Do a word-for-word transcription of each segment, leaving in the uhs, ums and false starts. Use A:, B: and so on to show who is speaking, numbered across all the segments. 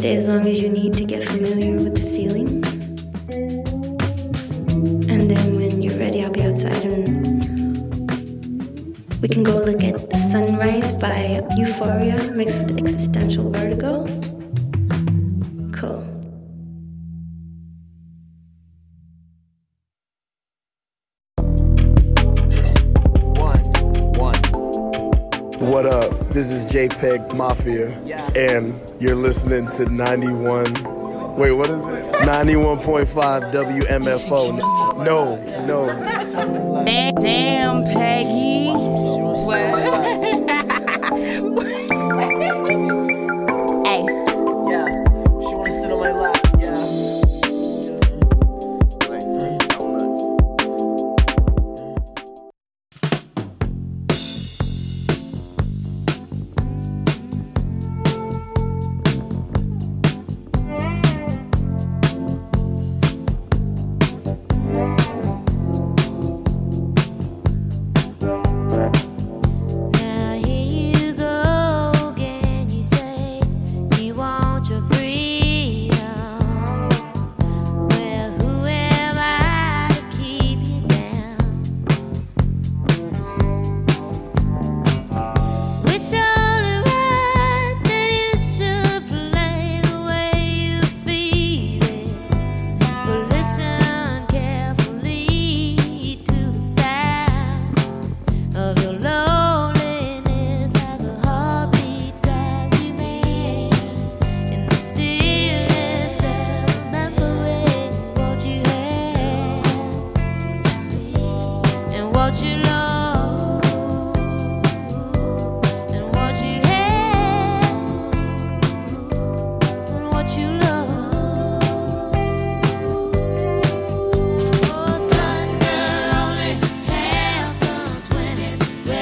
A: stay as long as you need to get familiar with the feeling. And then when you're ready, I'll be outside and we can go look at Sunrise by Euphoria mixed with Existential Vertigo. Cool.
B: What up? This is JPEG Mafia, and you're listening to ninety-one. Wait, what is it? ninety-one point five W M F O. No, no.
C: Damn, Peggy. What? Hey.
D: Yeah, she wanna sit on my lap. Yeah.
E: Where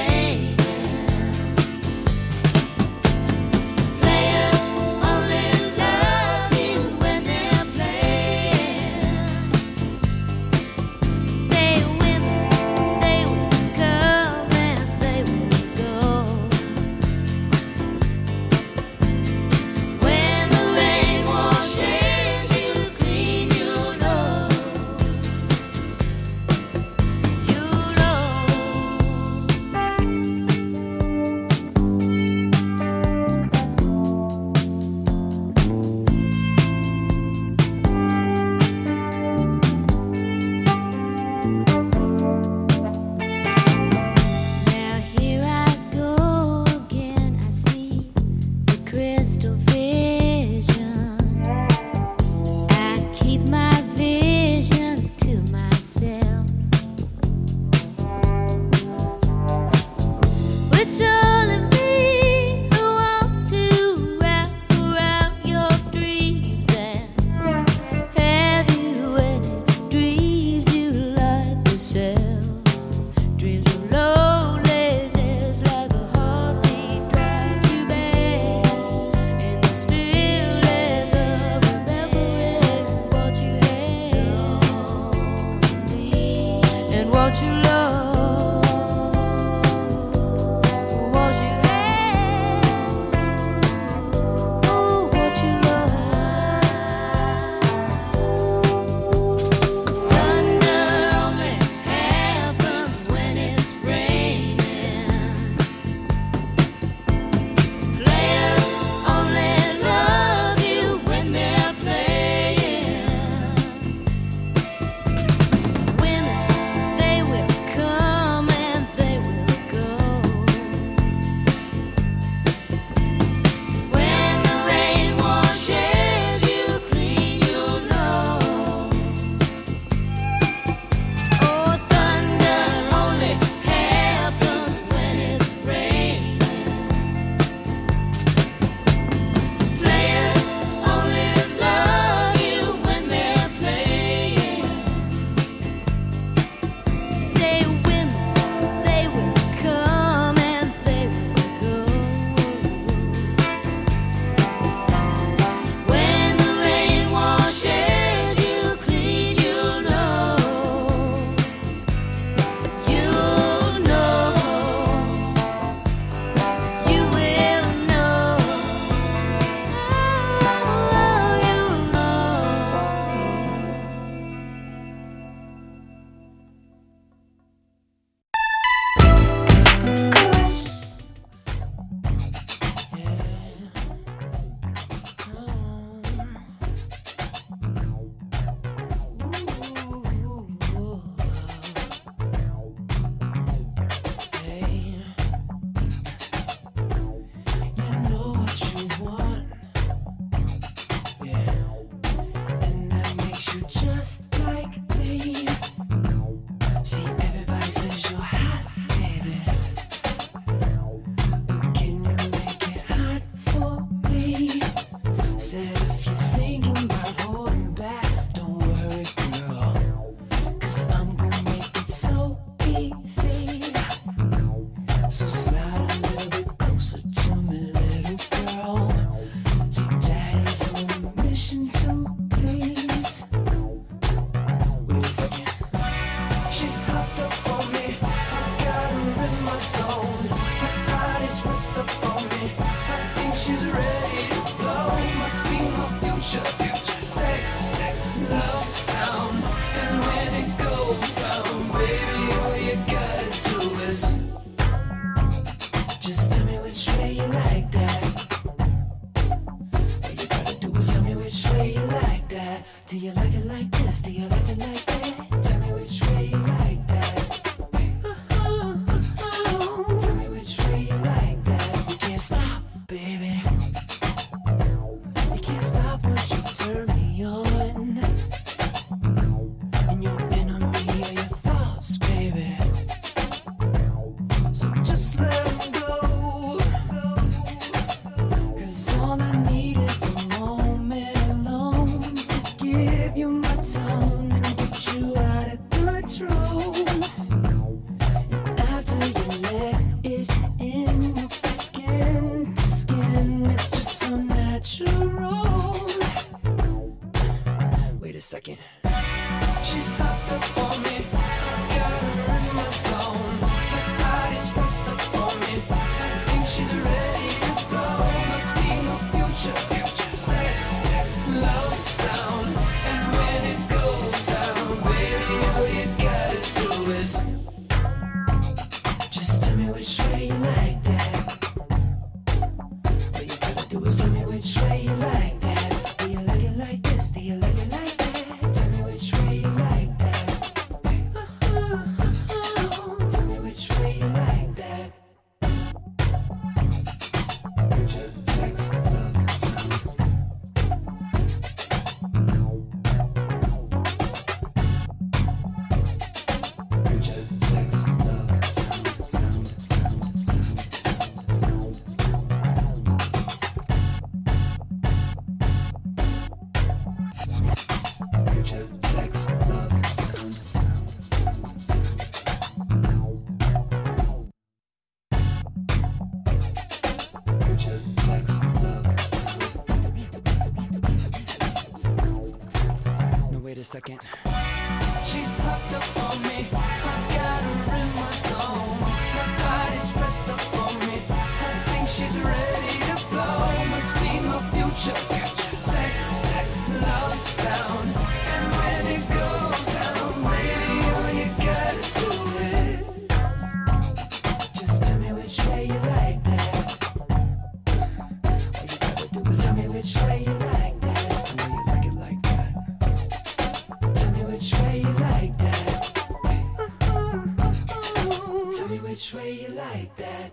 D: my zone. Her body's pressed up on me. I think she's ready to blow. Must be my future. Sex, sex, love sound. And when it goes down, baby, all you gotta do is just tell me which way you like that. All you gotta do is tell me which way you like that. Do you like it like this? Do you like it like that? Tell me which way you like that. Tell me which way you like that. You can't stop, baby. You can't stop once you turn me on. And your enemy are your thoughts, baby. So just let them go. Cause all I need is a moment alone to give you my tone and get you out of control. And after you let it in, we'll be skin to skin. It's just so natural. Wait a second. She's hopped up on me. Got her in my zone. Her body's pressed up on me. I think she's ready to go. Must be no future. Sex, sex, love sound. And when it goes down, baby, all you gotta do is just tell me which way you like that. All you gotta do is tell me which way you like that. Do you like it like this? Do you like it like that? Tell me which way you like that. Tell me which way you like that. Future, sex, love, sound. Future, sex, love, sound, sound, sound, sound, sound, sound, sound. Future, sex, love, sound, sound, sound, sound. Future, sex, love, sound. No, wait a second. She's hopped up on me. I got her in my zone. Her body's pressed up on me. I think she's ready to blow. Must be my future. Sex, sex, love sound. And when it goes down, baby, all you gotta do is just tell me which way you like that. All you gotta do is tell me which way you like that. I know you like it like that. Tell me which way you like that. Tell me which way you like that.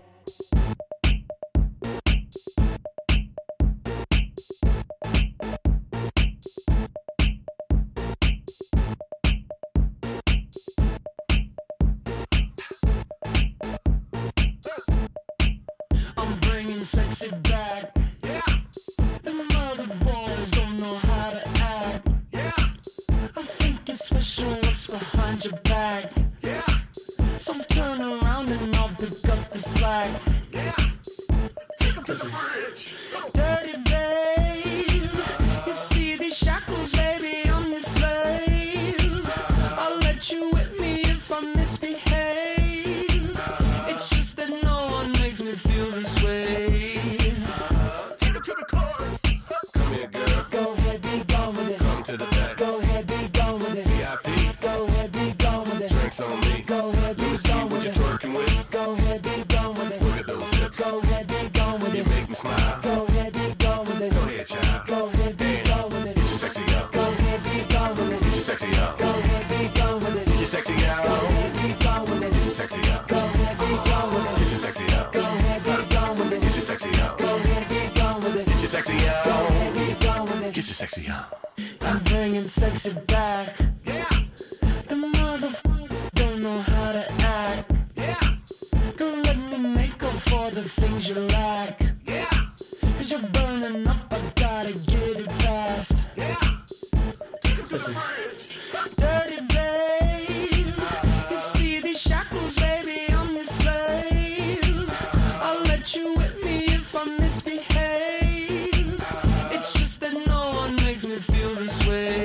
D: I'm bringing sexy back. Yeah. The mother boys don't know how to act. Yeah. I think it's special what's behind your back. Yeah. So turn around and I'll pick up the slack. Yeah. Take him to the bridge. Dirty babe. You see these shackles, baby, I'm your slave. I'll let you whip me if I misbehave. It's just that no one makes me feel this way. Take him to the chorus. Come here, girl. Go ahead, be gone with it. Come to the back. Go ahead, be gone with it. V I P. Go ahead, be gone with it. Drinks on me. Go ahead, be gone with it. Twerking with. Go ahead, be gone with it. Look at those hips. Go ahead, be gone with it. You make me smile. Go ahead, be gone with it. Go ahead, child. Go ahead, be gone with it. Get your sexy up. Go ahead, be gone with it. Get your sexy up. Go ahead, be gone with it. Get your sexy up. Go ahead, be gone with it. Get your sexy up. Go ahead, be gone with it. Get your sexy up. Go ahead, be gone with it. Get your sexy up. Go ahead, be gone with it. Get your sexy up. Go ahead, be gone with it. Get your sexy up. I'm bringing sexy back. Yeah. The motherfucker don't know how to act. Yeah. Go let me make up for the things you lack. Yeah. Cause you're burning up, I gotta get it fast. Yeah. Listen. Dirty babe. You see these shackles, baby, I'm your slave. I'll let you whip me if I misbehave. It's just that no one makes me feel this way.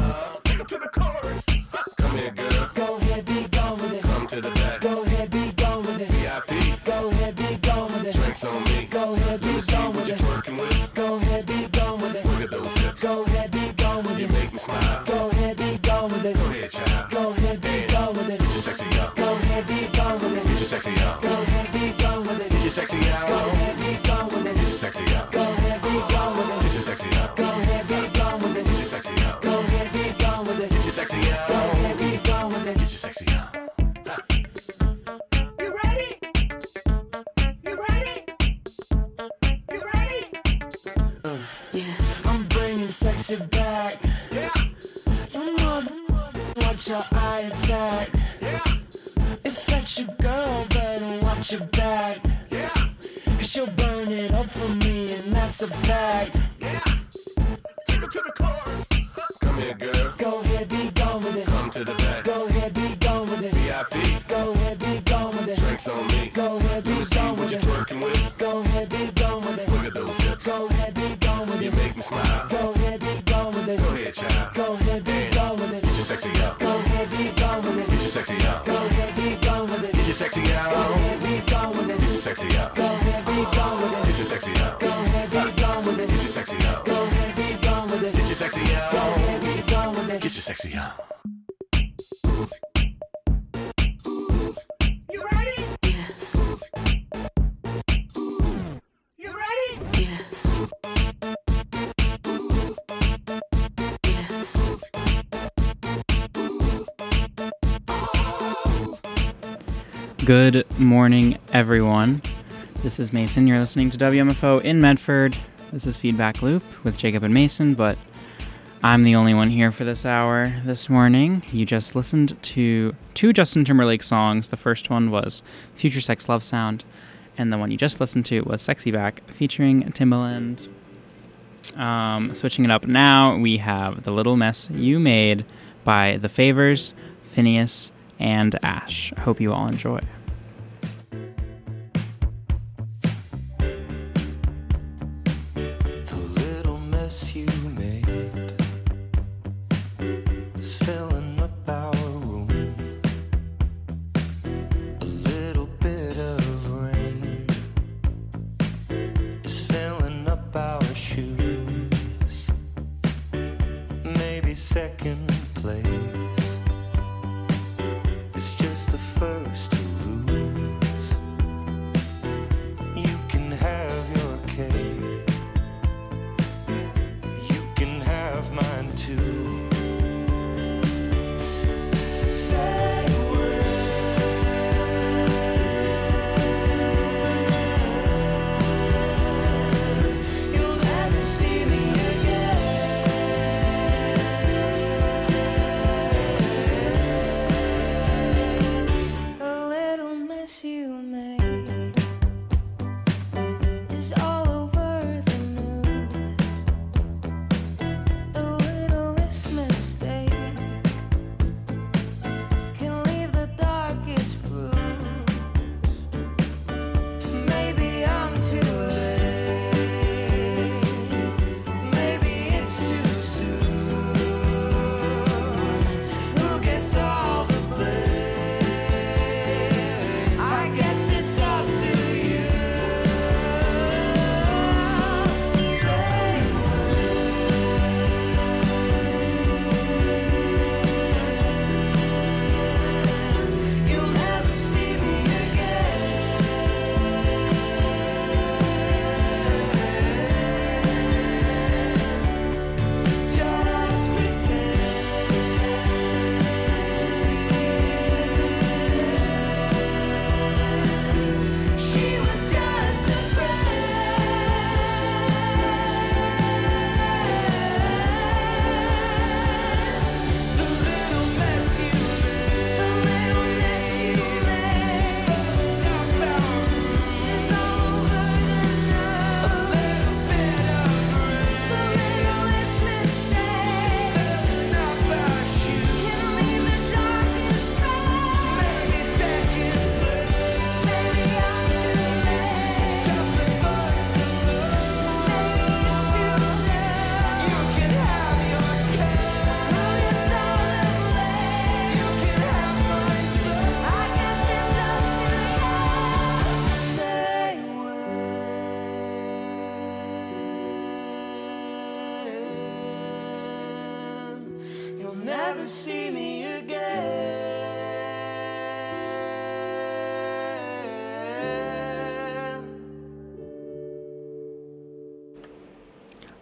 D: Take it to the chorus. Come here, girl. Go ahead, be gone with it. Come to the back. Go ahead, be gone your sexy out. Go ahead, be gone with it. Get your sexy out. Go ahead, be gone with it. Get your sexy out. Go ahead, be gone with it. Get your sexy out. Go ahead, be gone with it. Get your sexy out. Go ahead, be gone with it. Get your sexy out. Go ahead, be gone with it. Get your sexy out.
E: You ready? You ready? You ready?
D: Uh, yeah. I'm bringing sexy back. Yeah. You mother, watch your eye attack. Yeah. If that's your girl, better watch your back. Yeah. Cause she'll burn it up for me, and that's a fact. Yeah. Take her to the chorus. Come here, girl. Go ahead, be gone with it. Come to the back. Go ahead, be gone with it. V I P. Go ahead, be gone with it. Drinks on me. Go ahead, be gone with it. What you twerking with? Go ahead, be gone with it. Look at those hips. Go ahead, be gone with it. You make me smile. Go ahead, be gone with it. Go ahead, child. Go ahead, be gone with it. Get your sexy out. Go ahead, be gone with it. Get your sexy out. Go ahead, be gone with it. Get your sexy out. Go ahead, be gone with it. Get your sexy out. Go ahead, be gone with it. Get your sexy out. Go ahead, be gone with it. Get your sexy out. Go ahead, be gone with it. Get your sexy out. Go ahead, be gone with it. Get your sexy out.
E: You ready?
C: Yes.
E: You ready?
C: Yes. Yes. Good morning, everyone. This is Mason. You're listening to W M F O in Medford. This is Feedback Loop with Jacob and Mason, but I'm the only one here for this hour this morning. You just listened to two Justin Timberlake songs. The first one was Future Sex Love Sound, and the one you just listened to was Sexy Back featuring Timbaland. Um, switching it up now, we have The Little Mess You Made by The Favors, Phineas, and Ash. I hope you all enjoy.
D: See me again.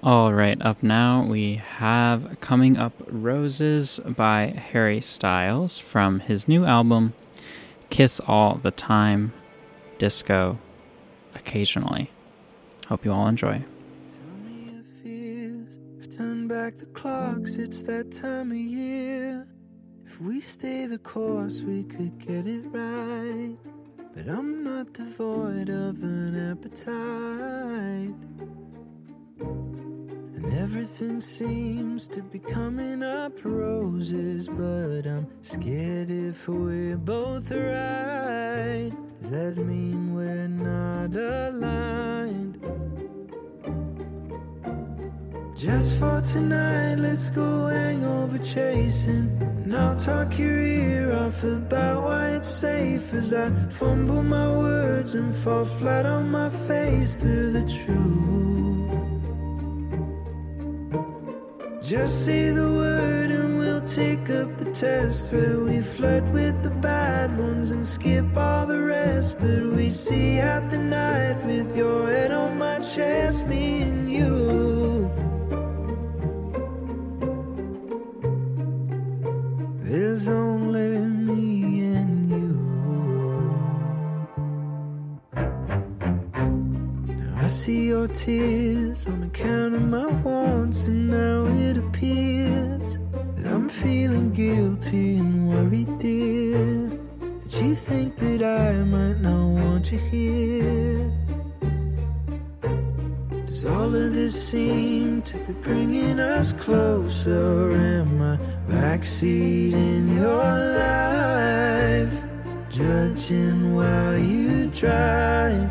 C: All right, up now we have Coming Up Roses by Harry Styles from his new album, Kiss All the Time, Disco Occasionally. Hope you all enjoy.
F: Tell me your fears, if turn back the clocks, it's that time of year. If we stay the course, we could get it right. But I'm not devoid of an appetite. And everything seems to be coming up roses, but I'm scared if we're both right. Does that mean we're not aligned? Just for tonight, let's go hangover chasing. And I'll talk your ear off about why it's safe as I fumble my words and fall flat on my face through the truth. Just say the word and we'll take up the test, where we flirt with the bad ones and skip all the rest. But we see out the night with your head on my chest, me and you. There's only me and you. Now I see your tears on account of my wants, and now it appears that I'm feeling guilty and worried, dear, that you think that I might not want you here. Does all of this seem to be bringing us closer? Am I backseat in your life, judging while you drive?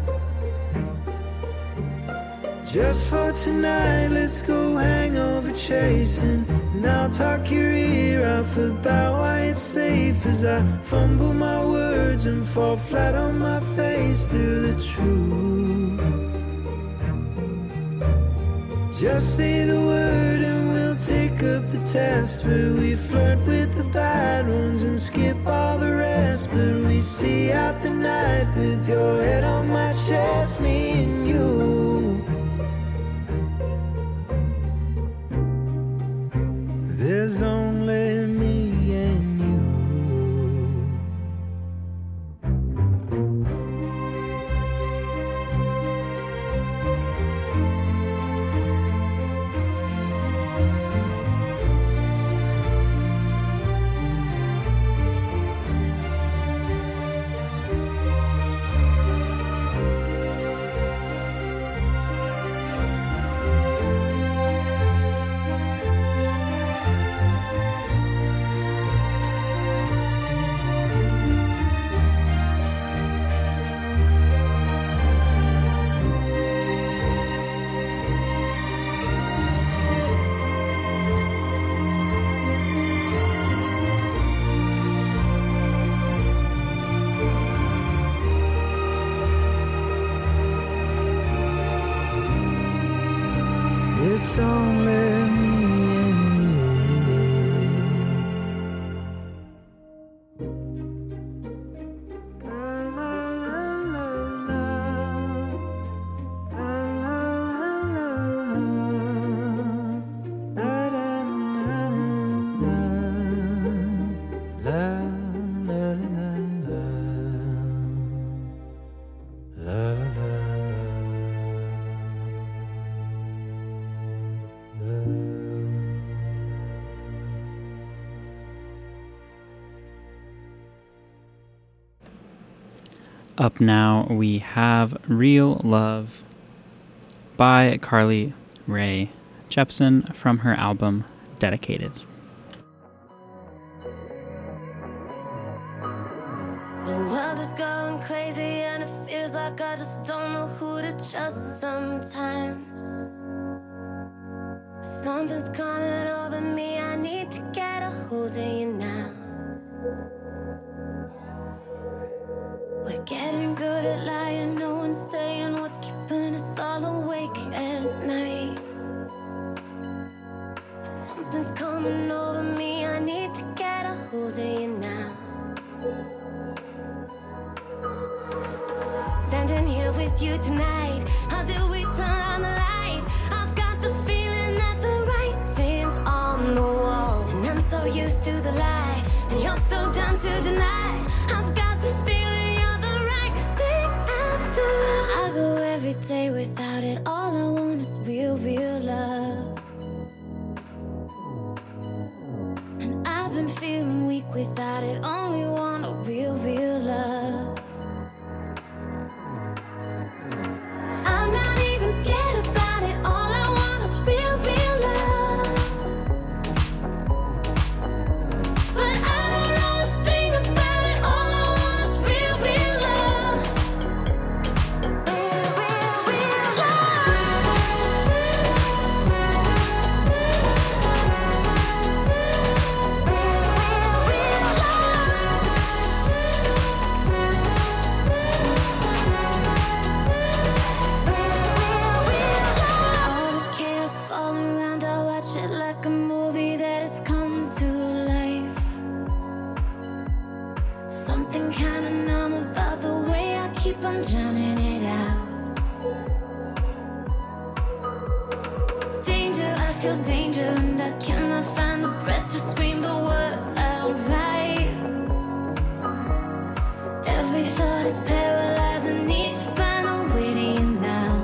F: Just for tonight, let's go hangover chasing. And I'll talk your ear off about why it's safe as I fumble my words and fall flat on my face through the truth. Just say the word and we'll take up the test, where we flirt with the bad ones and skip all the rest. But we see out the night with your head on my chest, me and you. There's only me and you. It's only me and you. La la la la la. La la la la la. La da na na. La la la la. La la la.
C: Up now we have Real Love by Carly Rae Jepsen from her album Dedicated.
G: The world is going crazy and it feels like I just don't know who to trust sometimes. Something's coming over me, I need to get a hold of you now. We're getting good at lying, no one's saying what's keeping us all awake at night. Something's coming over me, I need to get a hold of you now. Standing here with you tonight, how do we turn on the light? I've got the I'm drowning it out. Danger, I feel danger, and I cannot find the breath to scream the words out right. Every thought is paralyzed, I need to find a way to you now.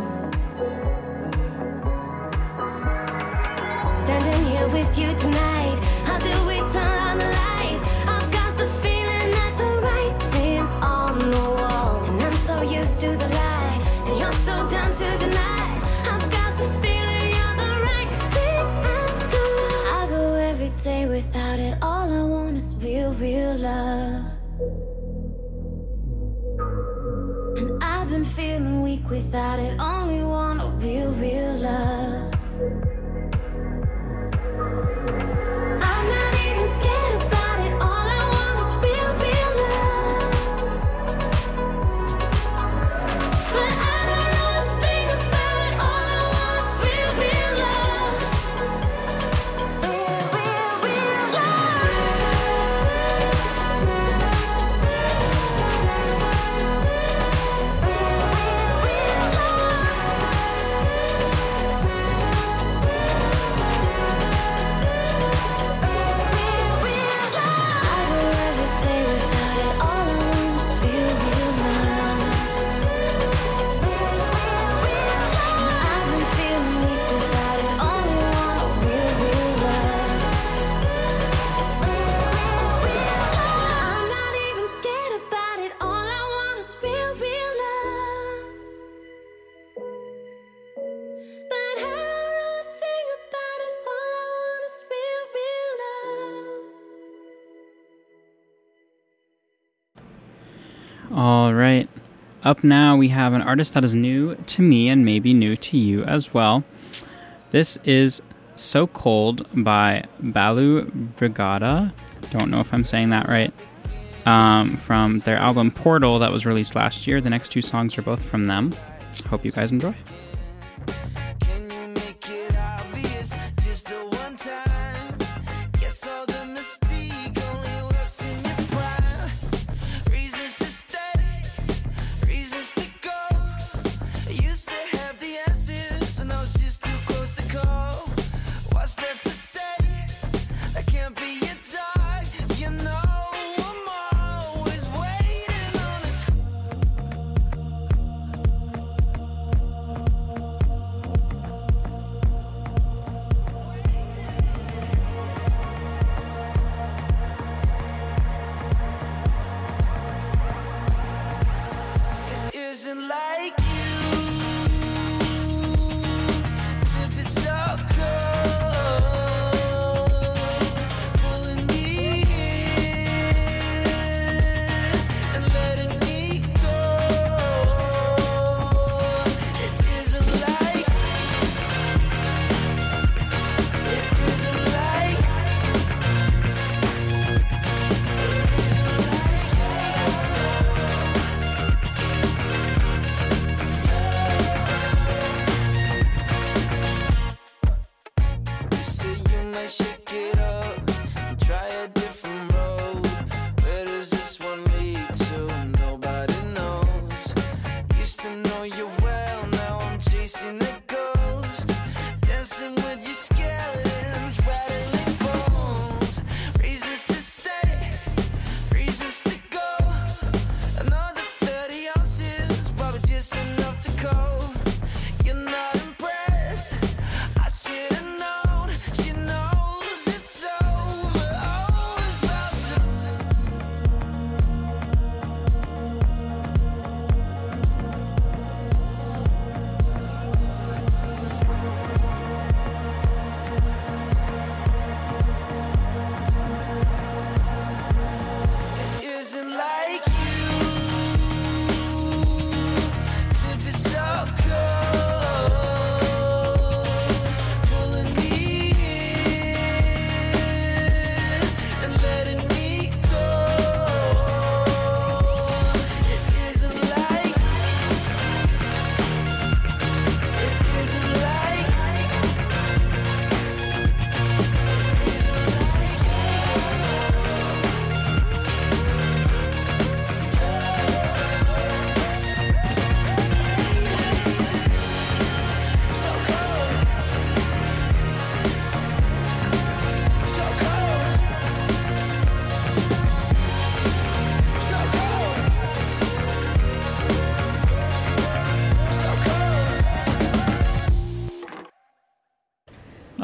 G: Standing here with you tonight, how do we turn on the light? I've got the feeling that the writing's on the wall, and I'm so used to the light, and you're so down to deny. I've got the feeling you're the right thing after all. I go every day without it, all I want is real, real love. And I've been feeling weak without it, only want a real, real love. I'm not even scared about it, all I want is real, real love. But I don't know a thing about it, all I want is real, real love. Real, real, real love.
C: All right. Up now, we have an artist that is new to me and maybe new to you as well. This is So Cold by Balu Brigada. Don't know if I'm saying that right. Um, from their album Portal that was released last year. The next two songs are both from them. Hope you guys enjoy.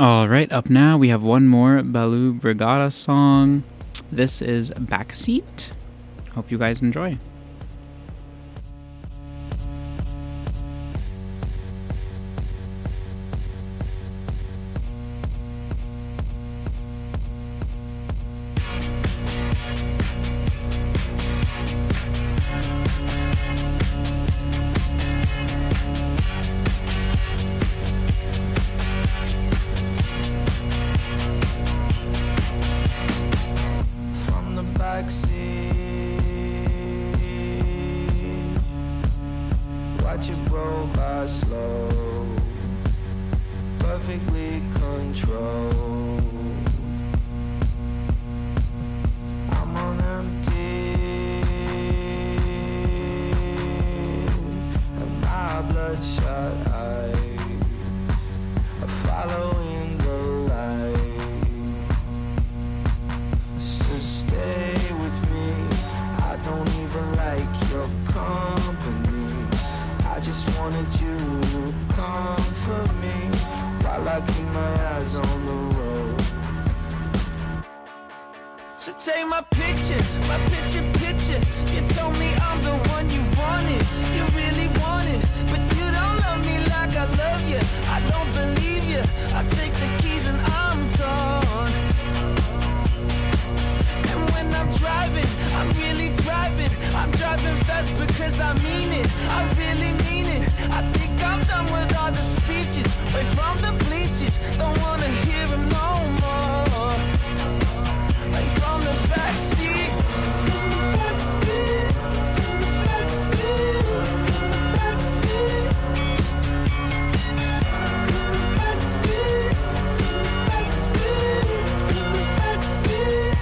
C: All right, up now we have one more Baloo Brigada song. This is Backseat. Hope you guys enjoy.
F: Watch it roll by slow, perfectly controlled. I'm on empty, and my bloodshot eyes are following the light. So stay with me, I don't even like your company. I just wanted you to comfort me while I keep my eyes on the road. So take my picture, my picture, picture. You told me I'm the one you wanted, you really wanted, but you don't love me like I love you. I don't believe you. I take the keys and I'm gone. And when I'm driving, I'm really driving. I'm driving fast because I mean it. I really mean it. I think I'm done with all the speeches. Away from the bleachers. Don't wanna hear them no more. Like from the backseat. From the backseat. From the backseat. From the backseat. From the backseat. From the backseat. From the backseat.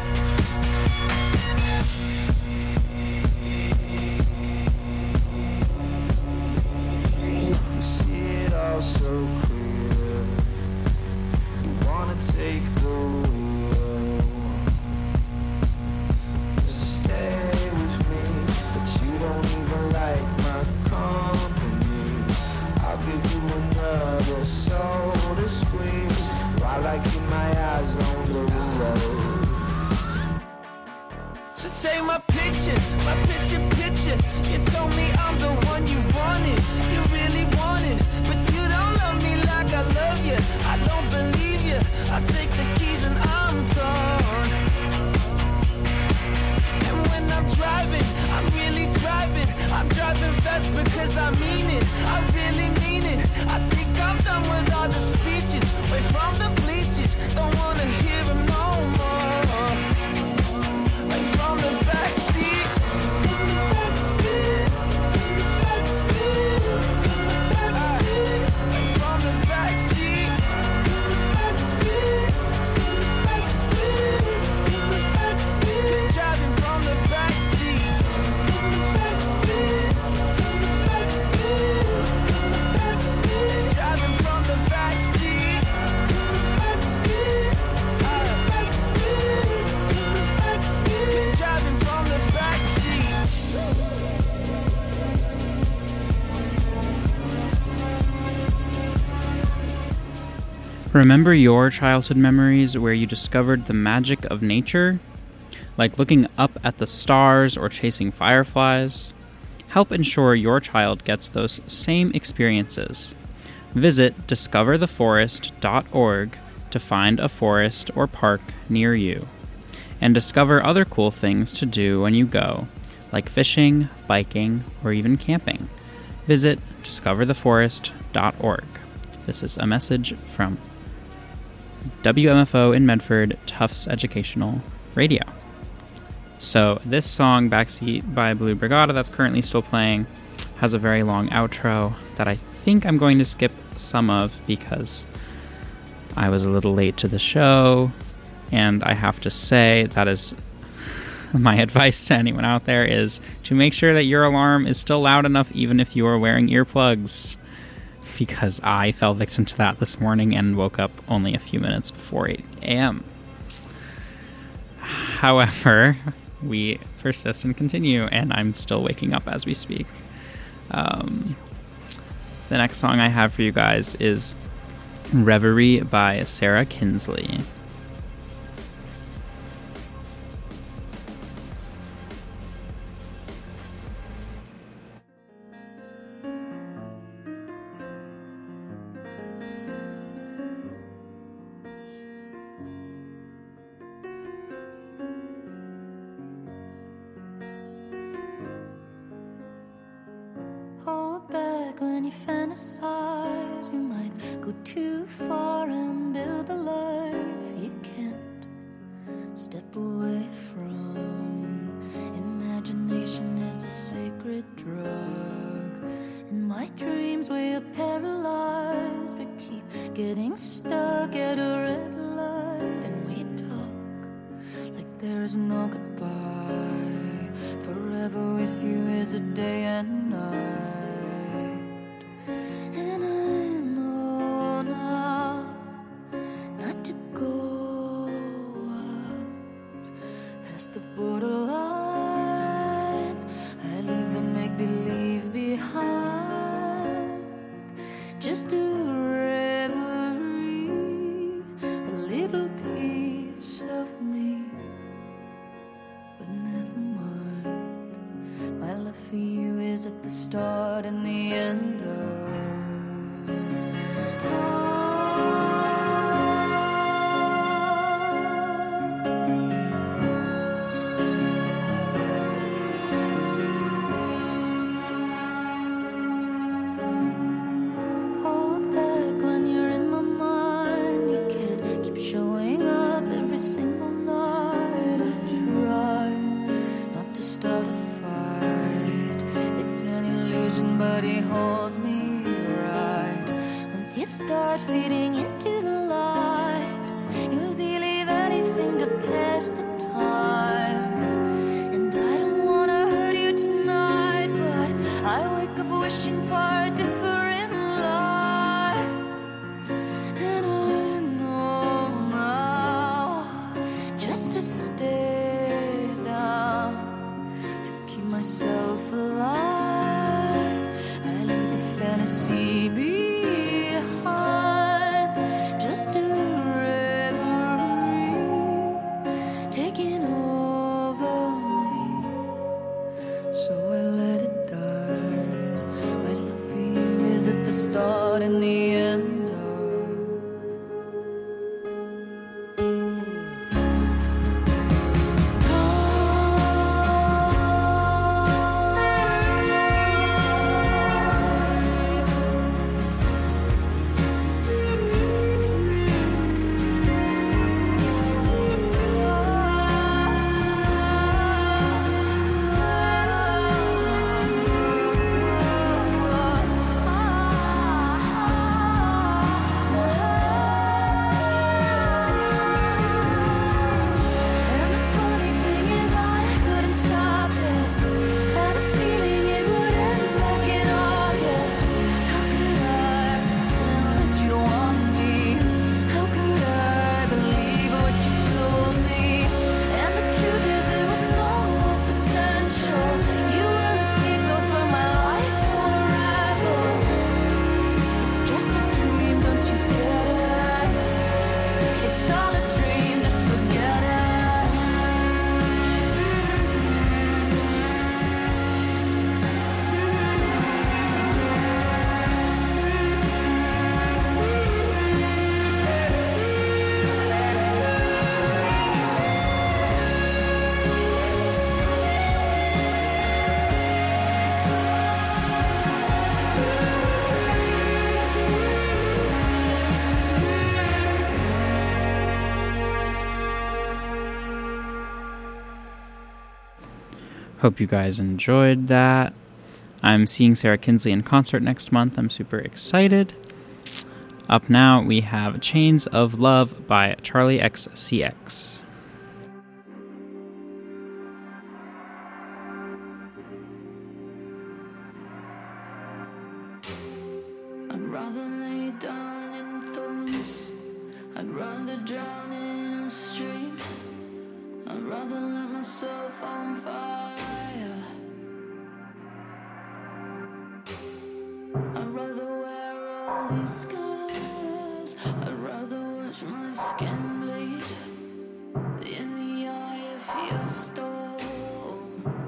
F: So clear, you wanna take the wheel. You stay with me, but you don't even like my company. I'll give you another soul to squeeze while I keep my eyes on the road. So take my picture, my picture, picture. You told me I'm the one you wanted, you really wanted, but you don't love me like I love you. I don't believe you. I take the keys and I'm gone. And when I'm driving, I'm really driving. I'm driving fast because I mean it. I really mean it. I think I'm done with all the speeches. Away from the bleachers. Don't wanna hear them no more. Like from the backseat. From the backseat. From the backseat. From the backseat. Like from the backseat. From the backseat. From the backseat. From the backseat. Been driving from the backseat. From the backseat. From the backseat. From the backseat. Driving from the backseat. From the backseat. From the backseat. From the backseat. Been driving from the backseat.
C: Remember your childhood memories where you discovered the magic of nature? Like looking up at the stars or chasing fireflies? Help ensure your child gets those same experiences. Visit discover the forest dot org to find a forest or park near you. And discover other cool things to do when you go, like fishing, biking, or even camping. Visit discover the forest dot org. This is a message from W M F O in Medford, Tufts Educational Radio. So this song, Backseat by Baloo Brigada, that's currently still playing, has a very long outro that I think I'm going to skip some of because I was a little late to the show, and I have to say that is my advice to anyone out there is to make sure that your alarm is still loud enough even if you are wearing earplugs, because I fell victim to that this morning and woke up only a few minutes before eight a.m. However, we persist and continue, and I'm still waking up as we speak. Um, the next song I have for you guys is Reverie by Sarah Kinsley.
H: Hold back when you fantasize. You might go too far and build a life you can't step away from. Imagination is a sacred drug. In my dreams we are paralyzed, but keep getting stuck at a red light. And we talk like there's no goodbye. Forever with you is a day and night. And I know now not to go out past the borderline. I leave the make-believe behind. Just a reverie, a little piece of me. But never mind, my love for you is at the start and the end of time. Hold back when you're in my mind. You can't keep showing up every single night. I try not to start a fight. It's an illusion, but he holds me right. Once you start feeding into the light, you'll believe anything to pass the time. And I don't wanna hurt you tonight, but I wake up wishing for a different life. And I know now just to stay down, to keep myself alive. I leave the fantasy behind. Just a reverie taking over me. So I let it die. My love for you is at the start and the end of And the funny thing is I couldn't stop it. Had a feeling it would end back in August. How could I pretend that you don't want me? How could I believe what you told me? And the truth is there was no lost potential. You were a scapegoat for my life to unravel. It's just a dream, don't you get it? It's all a dream, just forget it.
C: Hope you guys enjoyed that. I'm seeing Sarah Kinsley in concert next month. I'm super excited. Up now, we have Chains of Love by Charlie X C X.
H: I'd rather lay down in thorns. I'd rather drown in a stream. I'd rather let myself on fire. I'd rather wear all these scars skin bleed in the eye of your storm.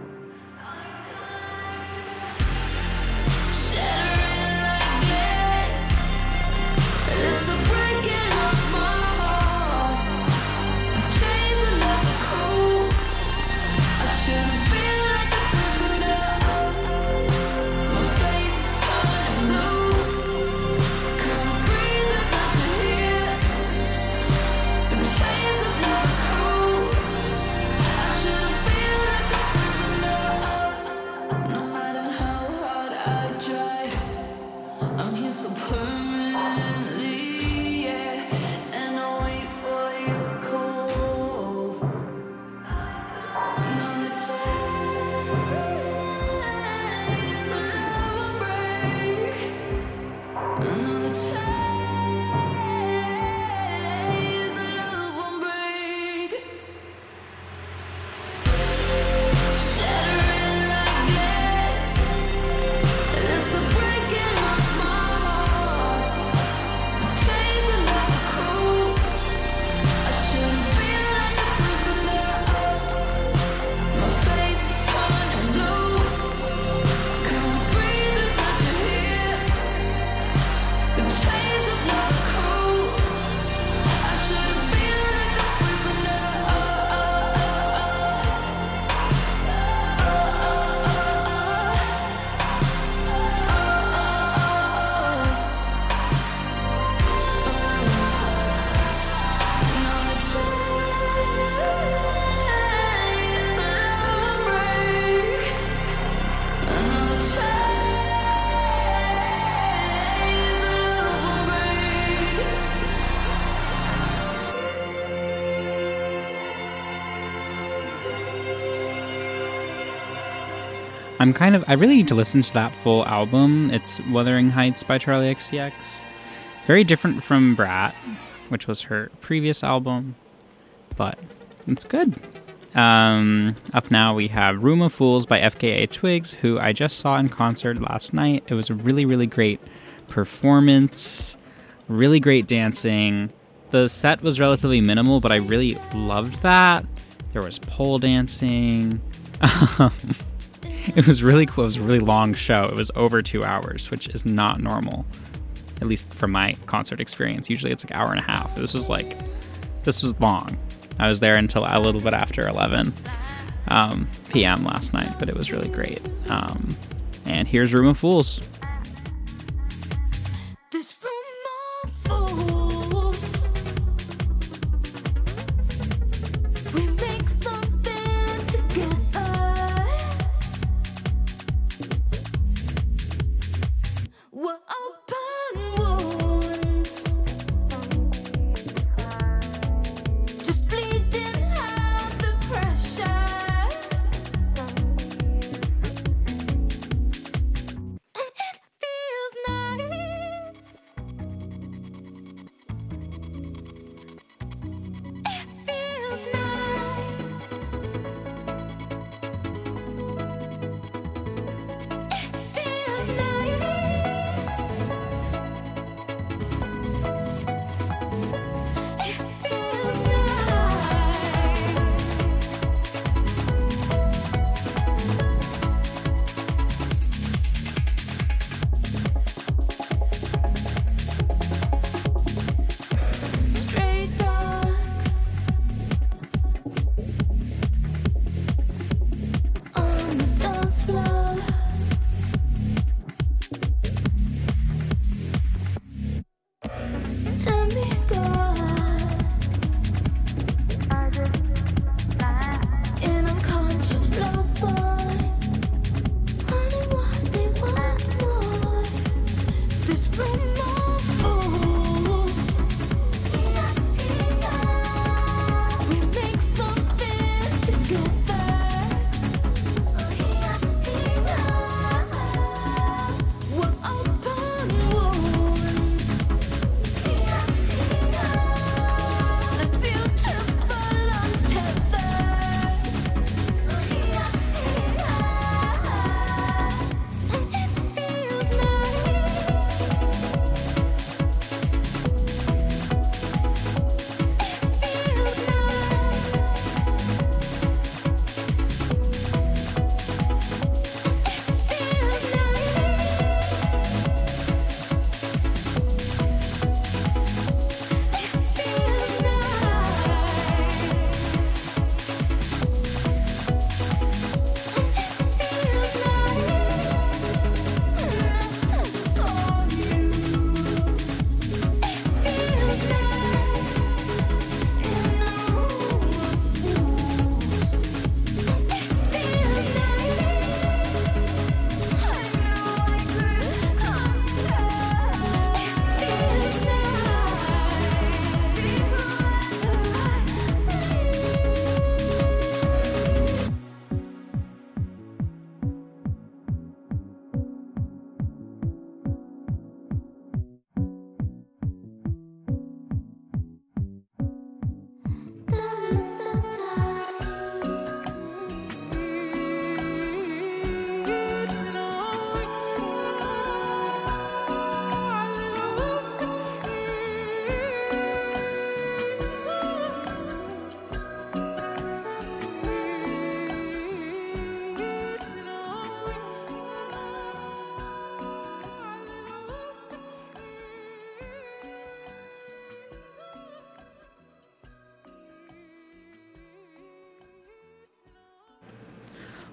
H: Shattering like glass, it's a breaking of my heart. The chains are never cool. I should've been like a prisoner. My face turning blue. Couldn't breathe without you here. The chains are never cool. I should've been like a prisoner. No matter how hard I try, I'm here so permanently, yeah. And I wait for your call. Another chains will never break. Another chains will never break. Shattering like glass, it's a breaking of my heart. The chains are never cool. I should've been like a prisoner. My face turning blue. Couldn't breathe without you here. The chains are never cool. I should've been like a prisoner. Another chains will never break. Another chains will never break.
C: I'm kind of, I really need to listen to that full album. It's Wuthering Heights by Charlie X C X. Very different from Brat, which was her previous album, but it's good. Um, up now we have Room of Fools by F K A Twigs, who I just saw in concert last night. It was a really, really great performance, really great dancing. The set was relatively minimal, but I really loved that. There was pole dancing. It was really cool. It was a really long show. It was over two hours, which is not normal, at least from my concert experience. Usually it's like an hour and a half. This was like, this was long. I was there until a little bit after eleven um, p.m. last night, but it was really great. Um, and here's Room of Fools.
H: This room of fools, we make something together. We're open wounds, just bleeding out the pressure. And it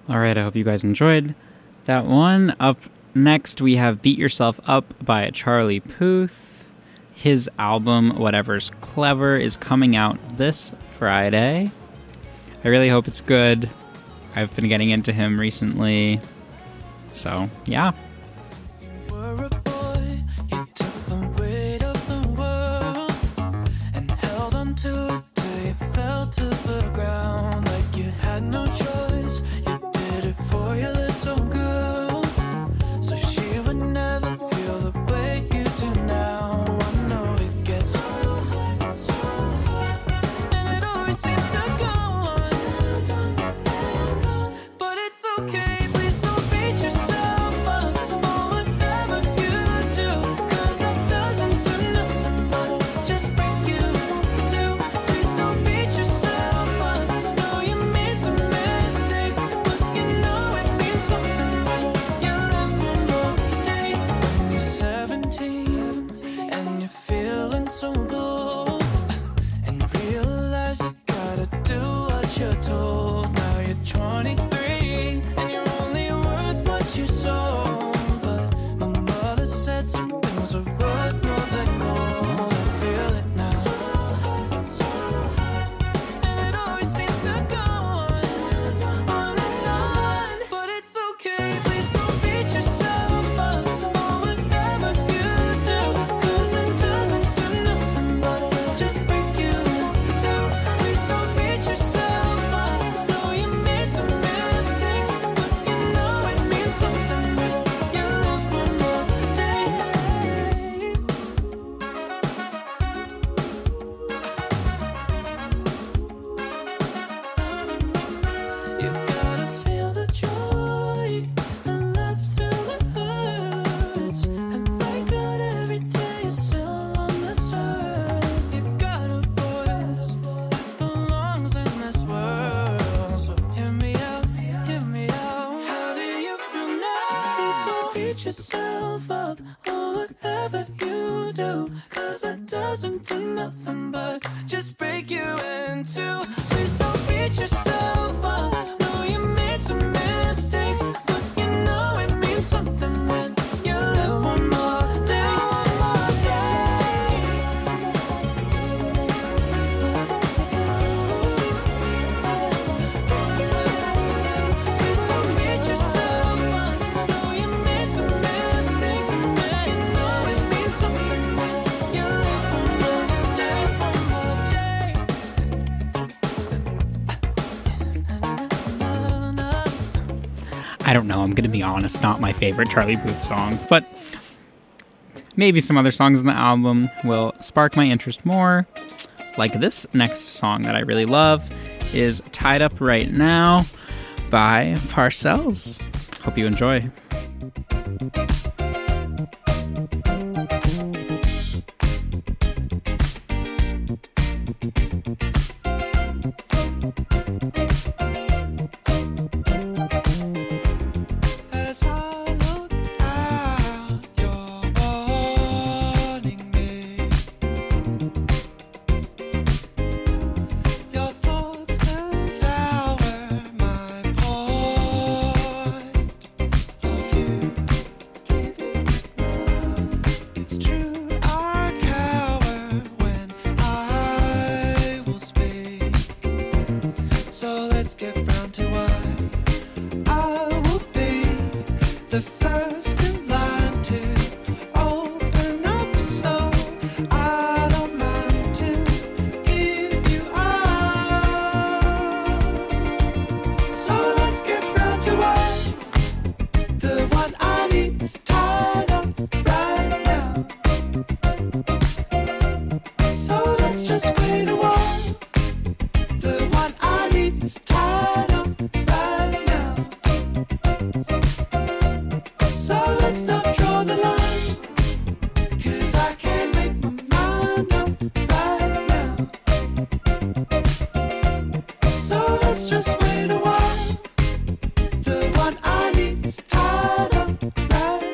C: All right, I hope you guys enjoyed that one. Up next, we have Beat Yourself Up by Charlie Puth. His album, Whatever's Clever, is coming out this Friday. I really hope it's good. I've been getting into him recently. So, yeah.
F: Were a boy, you took the weight of the world and held on to it till you fell to the ground like you had no choice. You did it for your little girl, so she would never feel the way you do now. I know it gets hard, and it always seems to go on, but it's okay. Please don't beat yourself up or whatever you do, 'cause that doesn't do nothing but just break you too. Please don't beat yourself up. Know you made some mistakes, but you know it means something when you live one more day. When you're seventeen and you're feeling so bold and realize you gotta do what you're told. Now you're twenty-three and you're only worth what you sold. But my mother said some things are worth more than gold. I feel it now, and it always seems to go on, on and on. But it's okay, please don't beat yourself up or whatever you do, 'cause it doesn't do nothing but just break you too. Please don't beat yourself up. Know you made some mistakes, but you know it means something when you live one more day. You gotta feel the joy and laugh till it hurts, and thank God every day you're still on this earth. You got a voice that belongs in this world, so hear me out, hear me out. How do you feel now? Please don't beat yourself up or whatever you do, 'cause that doesn't do nothing but just break you in two. Please don't beat yourself up. Know you made some mistakes, but you know it means something when you live one more day, one more day. Please don't beat yourself up. Know you made some mistakes, but you know it means something when you live one more day, one more day.
C: I don't know, I'm going to be honest, not my favorite Charlie Puth song, but maybe some other songs in the album will spark my interest more. Like this next song that I really love is Tied Up Right Now by Parcells. Hope you enjoy.
F: As I look out, you're warning me. Your thoughts devour my point of view. It's true, I cower when I will speak. So let's get round to why I will be the first in line to open up, so I don't mind to give you all. So let's get round to why the one I need is tied up right now. So let's just wait a while. The one I need is tied up right now. So let's not draw the line, 'cause I can't make my mind up right now. So let's just wait a while. The one I need is tied up right.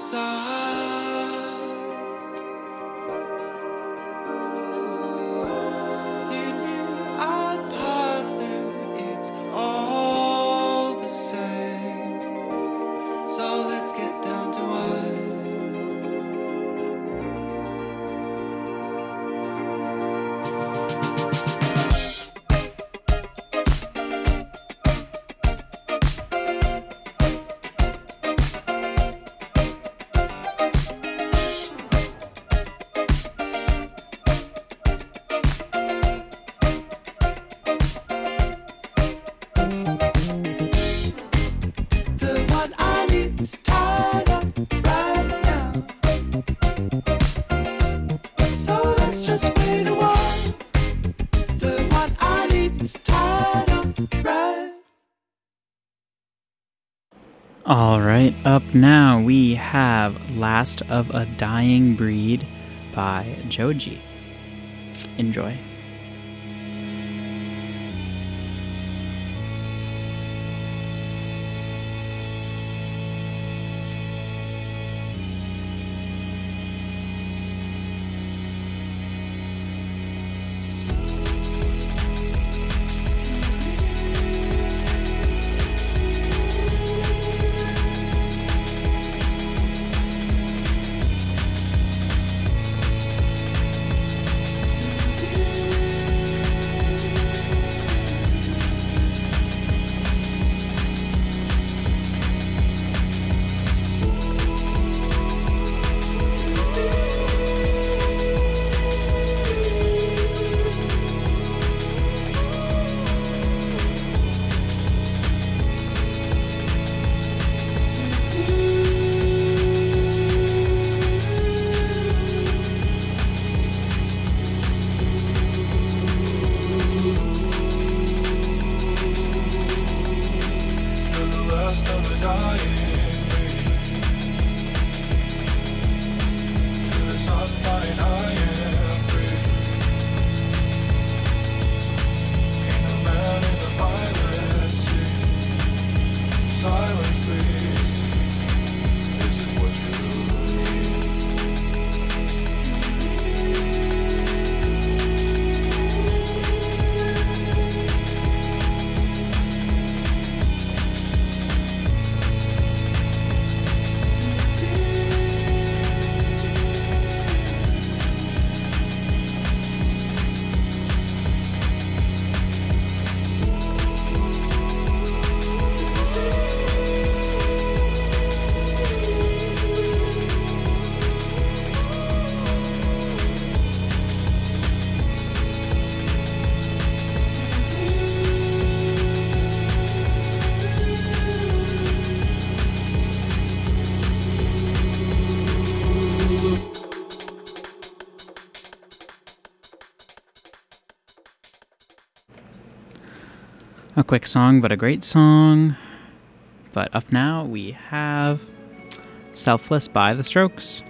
C: All right, up now we have Last of a Dying Breed by Joji. Enjoy. A quick song, but a great song. But up now, we have Selfless by The Strokes.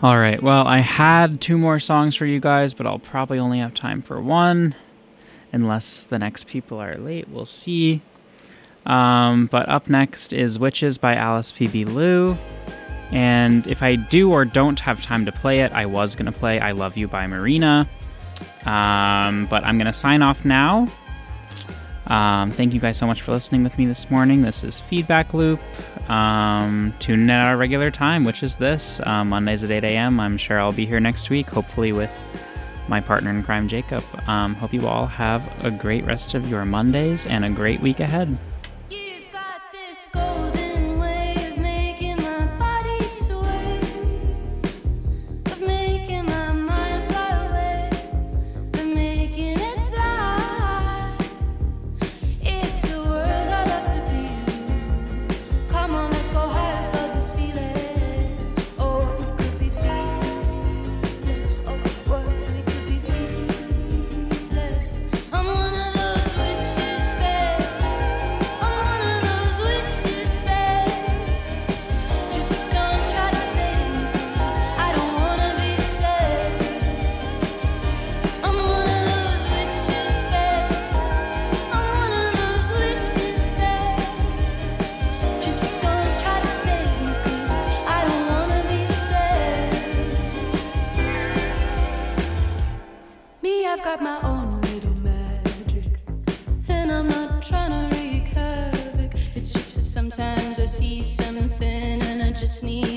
C: All right, well, I had two more songs for you guys, but I'll probably only have time for one, unless the next people are late. We'll see. Um, but up next is Witches by Alice Phoebe Lou. And if I do or don't have time to play it, I was going to play I Love You by Marina. Um, but I'm going to sign off now. Um, thank you guys so much for listening with me this morning. This is Feedback Loop. Um, tune in at our regular time, which is this, uh, Mondays at eight a.m. I'm sure I'll be here next week, hopefully with my partner in crime, Jacob. Um, hope you all have a great rest of your Mondays and a great week ahead.
H: You've got this golden way of making my body sway, of making my mind fly away, of making it fly. It's a world I love to be. Come on, let's go high above the ceiling. Oh, what we could be feeling. Oh, what we could be feeling. I'm one of those witches, babe. I'm one of those witches, babe. Just don't try to save me, I don't wanna be saved. I'm one of those witches, babe. I'm one of those witches, babe. Just don't try to save me, please. I don't wanna be saved. Me, I've got my own little magic, and I'm not trying to wreak havoc. It's just that sometimes I see something and I just need